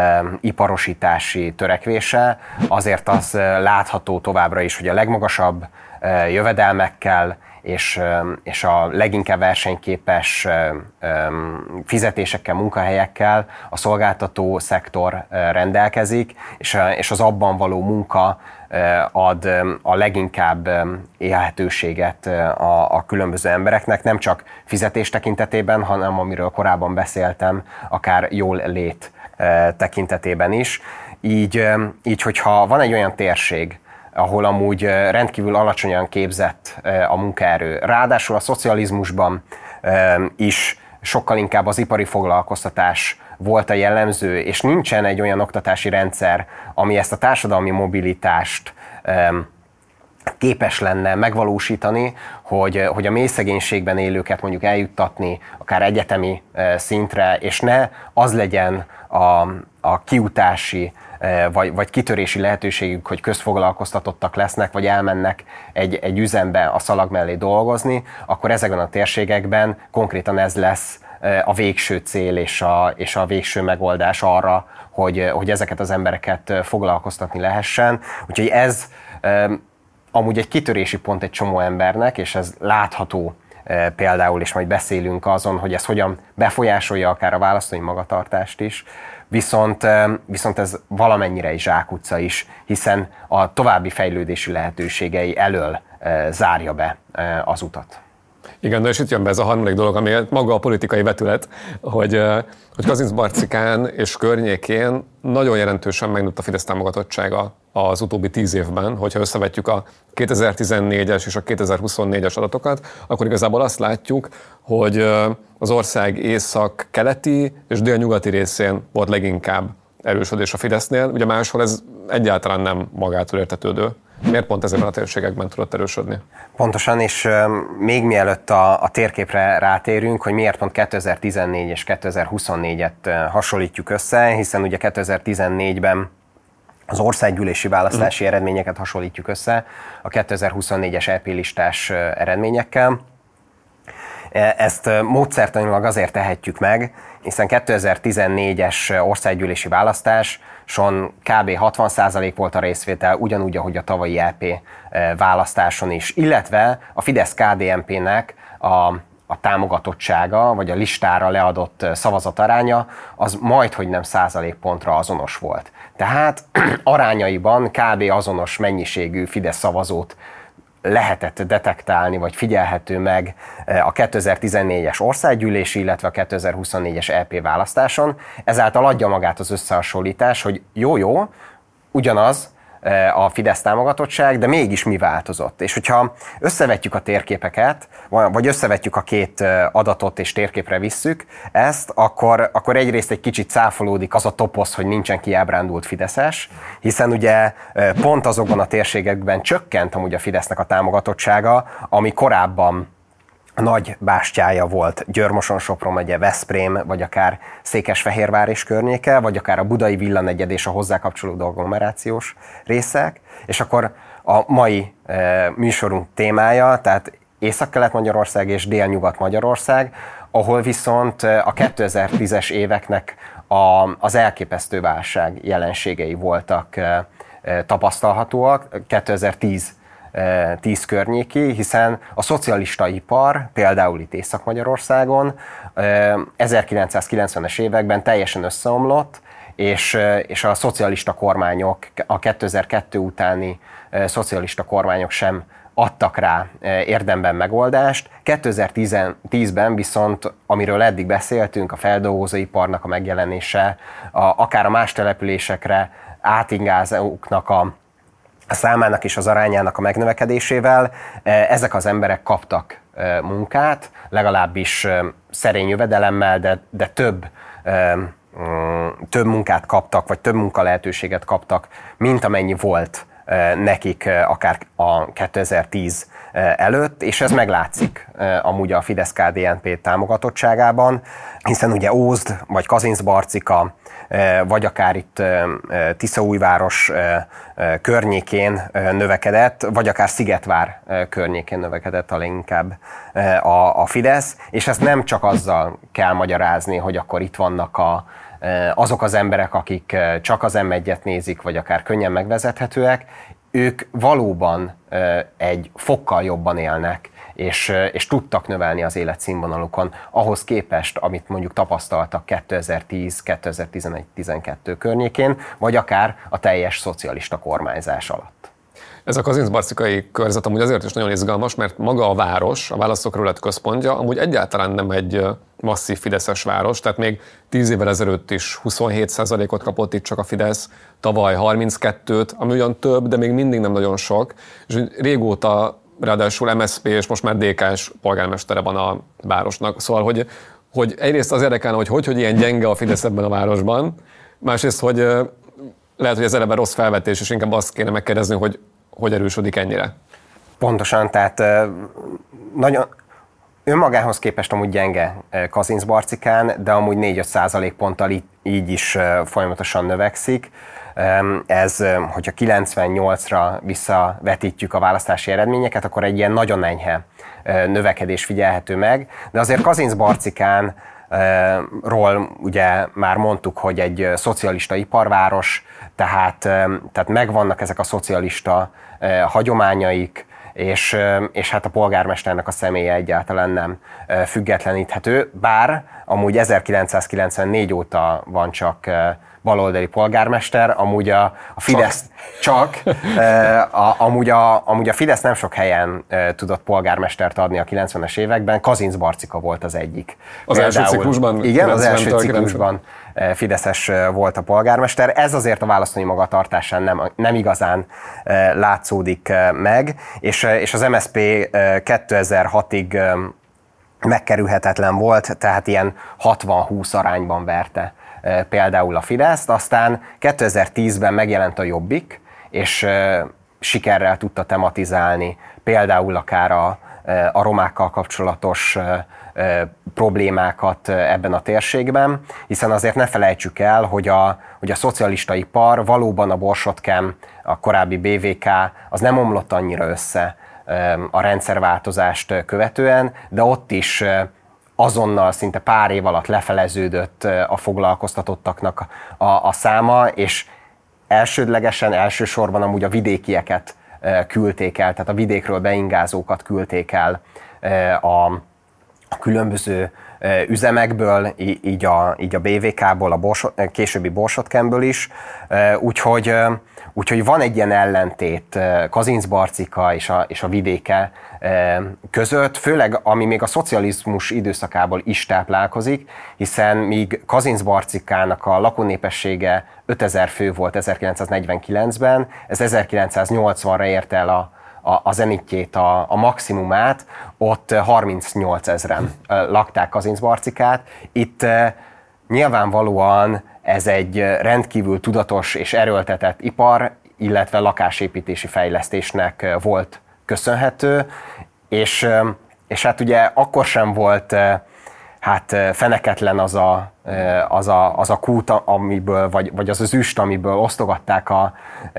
iparosítási törekvése, azért az látható továbbra is, hogy a legmagasabb jövedelmekkel és, és a leginkább versenyképes fizetésekkel, munkahelyekkel a szolgáltató szektor rendelkezik, és, és az abban való munka ad a leginkább élhetőséget a, a különböző embereknek, nem csak fizetés tekintetében, hanem amiről korábban beszéltem, akár jól lét tekintetében is. Így, így, hogyha van egy olyan térség, ahol amúgy rendkívül alacsonyan képzett a munkaerő, ráadásul a szocializmusban is sokkal inkább az ipari foglalkoztatás volt a jellemző, és nincsen egy olyan oktatási rendszer, ami ezt a társadalmi mobilitást képes lenne megvalósítani, hogy, hogy a mély szegénységben élőket mondjuk eljuttatni akár egyetemi szintre, és ne az legyen a, a kiutási vagy, vagy kitörési lehetőségük, hogy közfoglalkoztatottak lesznek, vagy elmennek egy, egy üzembe a szalag mellé dolgozni, akkor ezekben a térségekben konkrétan ez lesz a végső cél és a, és a végső megoldás arra, hogy, hogy ezeket az embereket foglalkoztatni lehessen. Úgyhogy ez amúgy egy kitörési pont egy csomó embernek, és ez látható például, és majd beszélünk azon, hogy ez hogyan befolyásolja akár a választói magatartást is, viszont, viszont ez valamennyire is zsákutca is, hiszen a további fejlődési lehetőségei elől zárja be az utat. Igen, de és itt jön be ez a harmadik dolog, ami maga a politikai vetület, hogy, hogy Kazincbarcikán és környékén nagyon jelentősen megnőtt a Fidesz támogatottsága az utóbbi tíz évben. Hogyha összevetjük a kétezer-tizennégyes és a kétezer-huszonnégyes adatokat, akkor igazából azt látjuk, hogy az ország észak-keleti és délnyugati részén volt leginkább erősödés a Fidesznél, ugye máshol ez egyáltalán nem magától értetődő. Miért pont ezekben a térségekben tudott erősödni? Pontosan, és még mielőtt a, a térképre rátérünk, hogy miért pont kétezer-tizennégy és kétezer-huszonnégyet hasonlítjuk össze, hiszen ugye kétezer-tizennégyben az országgyűlési választási mm. eredményeket hasonlítjuk össze a kétezer-huszonnégyes é pé listás eredményekkel. Ezt módszertanilag azért tehetjük meg, hiszen kétezer-tizennégyes országgyűlési választáson kb. hatvan százalék volt a részvétel, ugyanúgy, ahogy a tavalyi é pé választáson is, illetve a Fidesz-ká dé en pé-nek a, a támogatottsága, vagy a listára leadott szavazataránya, az majdhogy nem százalékpontra azonos volt. Tehát arányaiban kb. Azonos mennyiségű Fidesz szavazót lehetett detektálni, vagy figyelhető meg a kétezer-tizennégyes országgyűlési, illetve a kétezer-huszonnégyes é pé választáson. Ezáltal adja magát az összehasonlítás, hogy jó-jó, ugyanaz a Fidesz támogatottság, de mégis mi változott. És hogyha összevetjük a térképeket, vagy összevetjük a két adatot és térképre visszük ezt, akkor, akkor egyrészt egy kicsit cáfolódik az a toposz, hogy nincsen kiábrándult fideszes, hiszen ugye pont azokban a térségekben csökkent amúgy a Fidesznek a támogatottsága, ami korábban nagy bástyája volt Győr-Moson-Sopron megye, Veszprém, vagy akár Székesfehérvár és környéke, vagy akár a budai villanegyed és a hozzá kapcsolódó agglomerációs részek. És akkor a mai e, műsorunk témája, tehát Észak-Kelet-Magyarország és Dél-Nyugat-Magyarország, ahol viszont a kétezer-tízes éveknek a, az elképesztő válság jelenségei voltak e, e, tapasztalhatóak. kétezer-tíz tíz környéki, hiszen a szocialista ipar, például itt Észak-Magyarországon ezerkilencszázkilencvenes években teljesen összeomlott, és, és a szocialista kormányok, a kétezer-kettő utáni szocialista kormányok sem adtak rá érdemben megoldást. kétezer-tízben viszont, amiről eddig beszéltünk, a feldolgozóiparnak a megjelenése, a, akár a más településekre átingázóknak a a számának és az arányának a megnövekedésével ezek az emberek kaptak munkát, legalábbis szerény jövedelemmel, de, de több, több munkát kaptak, vagy több munkalehetőséget kaptak, mint amennyi volt nekik akár a kétezer-tíz előtt, és ez meglátszik amúgy a Fidesz-ká dé en pé támogatottságában, hiszen ugye Ózd, vagy Kazincbarcika, vagy akár itt Tiszaújváros környékén növekedett, vagy akár Szigetvár környékén növekedett a leginkább a, a Fidesz, és ezt nem csak azzal kell magyarázni, hogy akkor itt vannak a, azok az emberek, akik csak az em egyet nézik, vagy akár könnyen megvezethetőek, ők valóban egy fokkal jobban élnek, és, és tudtak növelni az életszínvonalukon ahhoz képest, amit mondjuk tapasztaltak kétezer-tíz, kétezer-tizenegy, tizenkettő környékén, vagy akár a teljes szocialista kormányzás alatt. Ez a kazincbarcikai körzet amúgy azért is nagyon izgalmas, mert maga a város, a választókerület központja amúgy egyáltalán nem egy masszív fideszes város, tehát még tíz évvel ezelőtt is huszonhét százalékot kapott itt csak a Fidesz, tavaly harminckettőt, ami ugyan több, de még mindig nem nagyon sok, és régóta ráadásul em es zé pé és most már dé ká-s polgármestere van a városnak. Szóval, hogy, hogy egyrészt az érdekelne, hogy, hogy hogy ilyen gyenge a Fidesz ebben a városban, másrészt, hogy lehet, hogy ez eleve rossz felvetés, és inkább azt kéne megkérdezni, hogy hogy erősödik ennyire. Pontosan, tehát nagyon önmagához képest amúgy gyenge Kazincbarcikán, de amúgy négy-öt százalékponttal így, így is folyamatosan növekszik. Ez, hogyha kilencvennyolcra visszavetítjük a választási eredményeket, akkor egy ilyen nagyon enyhe növekedés figyelhető meg, de azért Kazincbarcikán ról ugye már mondtuk, hogy egy szocialista iparváros, tehát, tehát megvannak ezek a szocialista hagyományaik, és, és hát a polgármesternek a személye egyáltalán nem függetleníthető, bár amúgy ezerkilencszázkilencvennégy óta van csak baloldali polgármester, amúgy a, a Fidesz csak, csak a, amúgy, a, amúgy a Fidesz nem sok helyen tudott polgármestert adni a kilencvenes években, Kazinc Barcika volt az egyik. Az Például, első ciklusban? Igen, az első ciklusban fideszes volt a polgármester. Ez azért a választói magatartásán nem, nem igazán látszódik meg, és, és az em es zé pé kétezer-hatig megkerülhetetlen volt, tehát ilyen hatvan-húsz arányban verte például a Fideszt, aztán kétezer-tízben megjelent a Jobbik, és sikerrel tudta tematizálni például akár a, a romákkal kapcsolatos problémákat ebben a térségben, hiszen azért ne felejtsük el, hogy a, hogy a szocialista ipar valóban a Borsodkem, a korábbi bé vé ká, az nem omlott annyira össze a rendszerváltozást követően, de ott is azonnal szinte pár év alatt lefeleződött a foglalkoztatottaknak a, a száma, és elsődlegesen, elsősorban amúgy a vidékieket küldték el, tehát a vidékről beingázókat küldték el a a különböző üzemekből, így a, így a bé vé ká-ból, a Borsod, későbbi Borsodkemből is. Úgyhogy, úgyhogy van egy ilyen ellentét Kazinc Barcika és a, és a vidéke között, főleg ami még a szocializmus időszakából is táplálkozik, hiszen míg Kazinc Barcikának a lakónépessége ötezer fő volt ezerkilencszáznegyvenkilencben, ez ezerkilencszáznyolcvanra ért el a a, a zenitjét, a, a maximumát, ott harmincnyolcezren lakták Kazinc Barcikát. Itt nyilvánvalóan ez egy rendkívül tudatos és erőltetett ipar, illetve lakásépítési fejlesztésnek volt köszönhető, és, és hát ugye akkor sem volt hát feneketlen az a, az a, az a kút, amiből, vagy, vagy az az üst, amiből osztogatták a,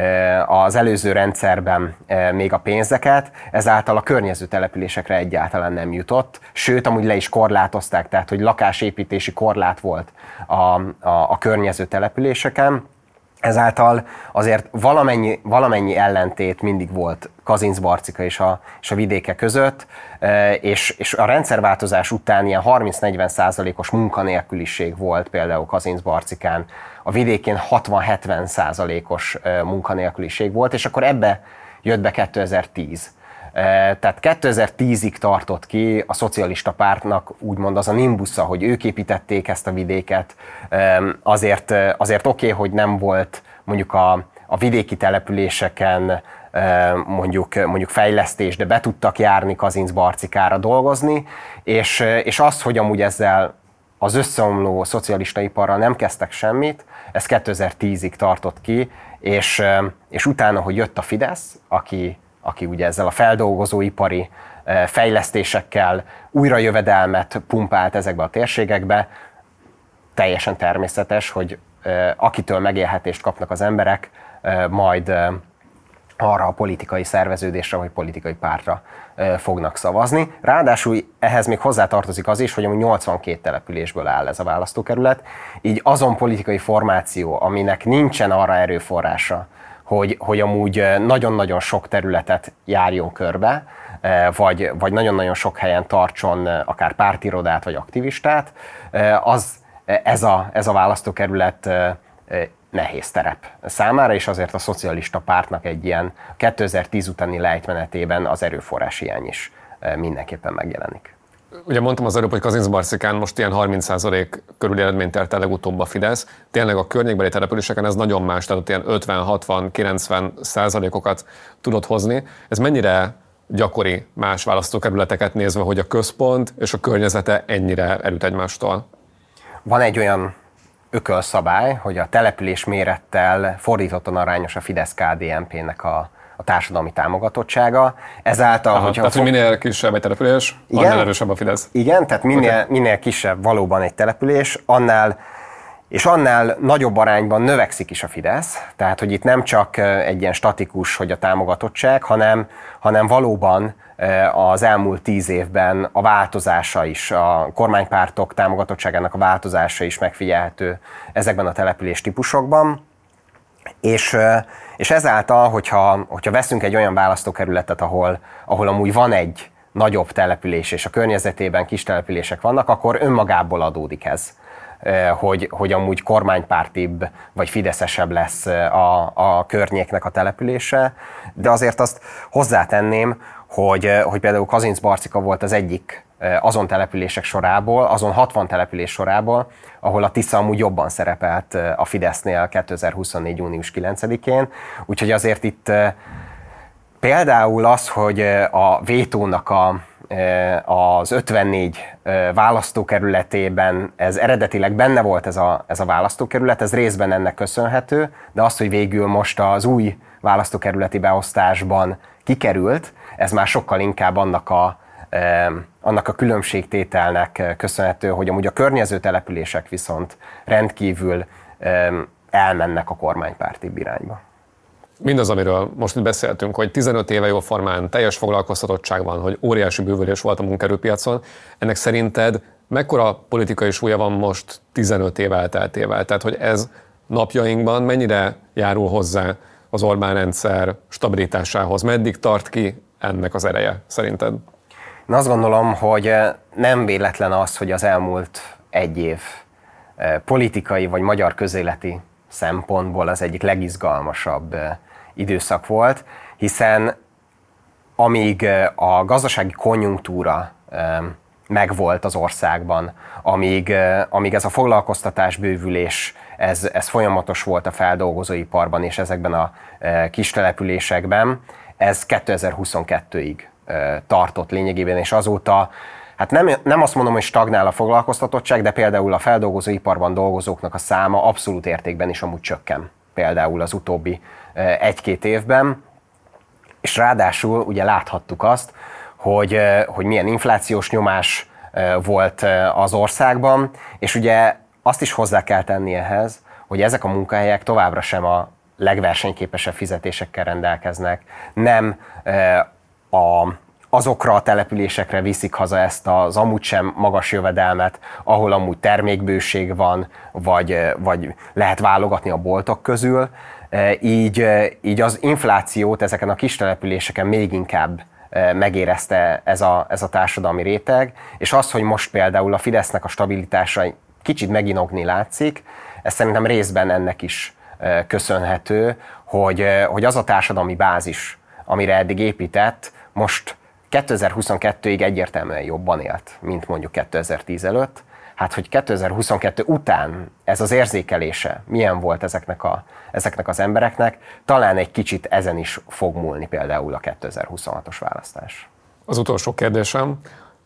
az előző rendszerben még a pénzeket, ezáltal a környező településekre egyáltalán nem jutott, sőt, amúgy le is korlátozták, tehát hogy lakásépítési korlát volt a, a, a környező településeken. Ezáltal azért valamennyi, valamennyi ellentét mindig volt Kazinc Barcika és a, és a vidéke között, és, és a rendszerváltozás után ilyen harminc-negyven százalékos munkanélküliség volt például Kazinc Barcikán, a vidékén hatvan-hetven százalékos munkanélküliség volt, és akkor ebbe jött be kétezer-tíz. Tehát kétezer-tízig tartott ki a szocialista pártnak úgymond az a nimbusza, hogy ők építették ezt a vidéket. Azért, azért oké, okay, hogy nem volt mondjuk a, a vidéki településeken mondjuk, mondjuk fejlesztés, de be tudtak járni Kazinc Barcikára dolgozni, és, és az, hogy amúgy ezzel az összeomló szocialista iparral nem kezdtek semmit, ez kétezer-tízig tartott ki, és, és utána, hogy jött a Fidesz, aki aki ugye ezzel a feldolgozóipari fejlesztésekkel újra jövedelmet pumpált ezekbe a térségekbe, teljesen természetes, hogy akitől megélhetést kapnak az emberek, majd arra a politikai szerveződésre vagy politikai pártra fognak szavazni. Ráadásul ehhez még hozzátartozik az is, hogy amúgy nyolcvankét településből áll ez a választókerület, így azon politikai formáció, aminek nincsen arra erőforrása, Hogy, hogy amúgy nagyon-nagyon sok területet járjon körbe, vagy, vagy nagyon-nagyon sok helyen tartson akár pártirodát, vagy aktivistát, az, ez, a, ez a választókerület nehéz terep számára, és azért a szocialista pártnak egy ilyen kétezer-tíz utáni lejtmenetében az erőforrás hiány is mindenképpen megjelenik. Ugye mondtam az előbb, hogy Kazinc Barcikán most ilyen harminc százalék körüli eredményt ért el legutóbb a Fidesz. Tényleg a környékbeli településeken ez nagyon más, tehát ott ilyen ötven-hatvan-kilencven százalékokat tudott hozni. Ez mennyire gyakori más választókerületeket nézve, hogy a központ és a környezete ennyire elüt egymástól? Van egy olyan ökölszabály, hogy a település mérettel fordítottan arányos a Fidesz-ká dé en pé-nek a a társadalmi támogatottsága. Ezáltal, Aha, hogyha... Tehát, hogy minél kisebb egy település, igen, annál erősebb a Fidesz. Igen, tehát minél, okay. minél kisebb valóban egy település, annál és annál nagyobb arányban növekszik is a Fidesz. Tehát, hogy itt nem csak egy ilyen statikus, hogy a támogatottság, hanem, hanem valóban az elmúlt tíz évben a változása is, a kormánypártok támogatottságának a változása is megfigyelhető ezekben a település típusokban. És, és ezáltal, hogyha, hogyha veszünk egy olyan választókerületet, ahol, ahol amúgy van egy nagyobb település, és a környezetében kis települések vannak, akkor önmagából adódik ez. hogy, hogy amúgy kormánypártibb vagy fideszesebb lesz a, a környéknek a települése, de azért azt hozzátenném, hogy, hogy például Kazincbarcika volt az egyik azon települések sorából, azon hatvan település sorából, ahol a Tisza amúgy jobban szerepelt a Fidesznél kétezer-huszonnégy. június kilencedikén, úgyhogy azért itt például az, hogy a vétónak a, az ötvennégy választókerületében ez eredetileg benne volt ez a, ez a választókerület, ez részben ennek köszönhető, de az, hogy végül most az új választókerületi beosztásban kikerült, ez már sokkal inkább annak a, annak a különbségtételnek köszönhető, hogy amúgy a környező települések viszont rendkívül elmennek a kormánypárti irányba. Mindaz, amiről most itt beszéltünk, hogy tizenöt éve jóformán teljes foglalkoztatottság van, hogy óriási bővülés volt a munkaerőpiacon, ennek szerinted mekkora politikai súlya van most tizenöt év elteltével? Tehát, hogy ez napjainkban mennyire járul hozzá az Orbán rendszer stabilitásához? Meddig tart ki ennek az ereje szerinted? Én azt gondolom, hogy nem véletlen az, hogy az elmúlt egy év politikai vagy magyar közéleti szempontból az egyik legizgalmasabb időszak volt, hiszen amíg a gazdasági konjunktúra megvolt az országban, amíg, amíg ez a foglalkoztatás bővülés, ez, ez folyamatos volt a feldolgozóiparban és ezekben a kistelepülésekben, ez kétezer-huszonkettőig tartott lényegében, és azóta, hát nem, nem azt mondom, hogy stagnál a foglalkoztatottság, de például a feldolgozóiparban dolgozóknak a száma abszolút értékben is amúgy csökken. Például az utóbbi egy-két évben, és ráadásul ugye láthattuk azt, hogy, hogy milyen inflációs nyomás volt az országban, és ugye azt is hozzá kell tenni ehhez, hogy ezek a munkahelyek továbbra sem a legversenyképesebb fizetésekkel rendelkeznek, nem a, azokra a településekre viszik haza ezt az amúgy sem magas jövedelmet, ahol amúgy termékbőség van, vagy, vagy lehet válogatni a boltok közül. Így, így az inflációt ezeken a kis településeken még inkább megérezte ez a, ez a társadalmi réteg, és az, hogy most például a Fidesznek a stabilitása kicsit meginogni látszik, ez szerintem részben ennek is köszönhető, hogy, hogy az a társadalmi bázis, amire eddig épített, most kétezer-huszonkettőig egyértelműen jobban élt, mint mondjuk kétezer-tíz előtt. Hát, hogy kétezer-huszonkettő után ez az érzékelése milyen volt ezeknek, a, ezeknek az embereknek, talán egy kicsit ezen is fog múlni például a kétezer-huszonhatos választás. Az utolsó kérdésem.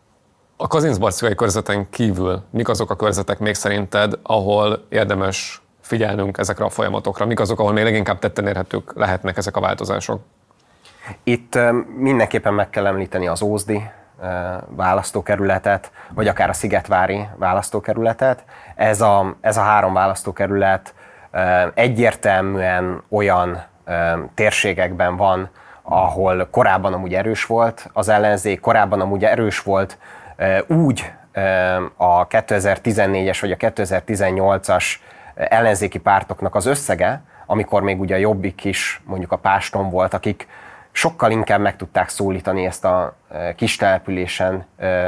A kazincbarcikai körzeten kívül mik azok a körzetek még szerinted, ahol érdemes figyelnünk ezekre a folyamatokra? Mik azok, ahol még leginkább tetten érhetők lehetnek ezek a változások? Itt mindenképpen meg kell említeni az ózdi választókerületet, vagy akár a szigetvári választókerületet. Ez a, ez a három választókerület egyértelműen olyan térségekben van, ahol korábban amúgy erős volt az ellenzék, korábban amúgy erős volt úgy a kétezer-tizennégyes vagy a kétezer-tizennyolcas ellenzéki pártoknak az összege, amikor még ugye a Jobbik is mondjuk a páston volt, akik sokkal inkább meg tudták szólítani ezt a kis településen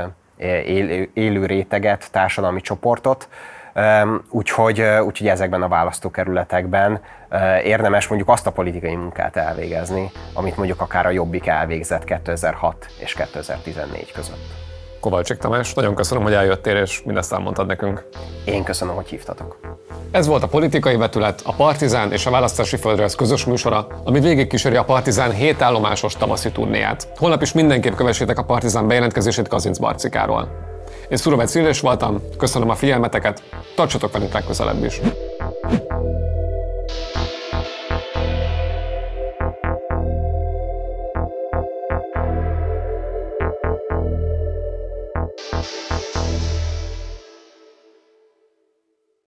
élő, élő réteget, társadalmi csoportot. Úgyhogy, úgyhogy ezekben a választókerületekben érdemes mondjuk azt a politikai munkát elvégezni, amit mondjuk akár a Jobbik elvégzett kétezer-hat és kétezer-tizennégy között. Kovalcsik Tamás, nagyon köszönöm, hogy eljöttél és mindezt elmondtad nekünk. Én köszönöm, hogy hívtatok. Ez volt a Politikai Vetület, a Partizán és a Választási Földrajz közös műsora, ami végigkíséri a Partizán hét állomásos tavaszi turnéját. Holnap is mindenképp kövessétek a Partizán bejelentkezését Kazincbarcikáról. Én Szurovec Illés voltam, köszönöm a figyelmeteket, tartsatok velünk legközelebb is.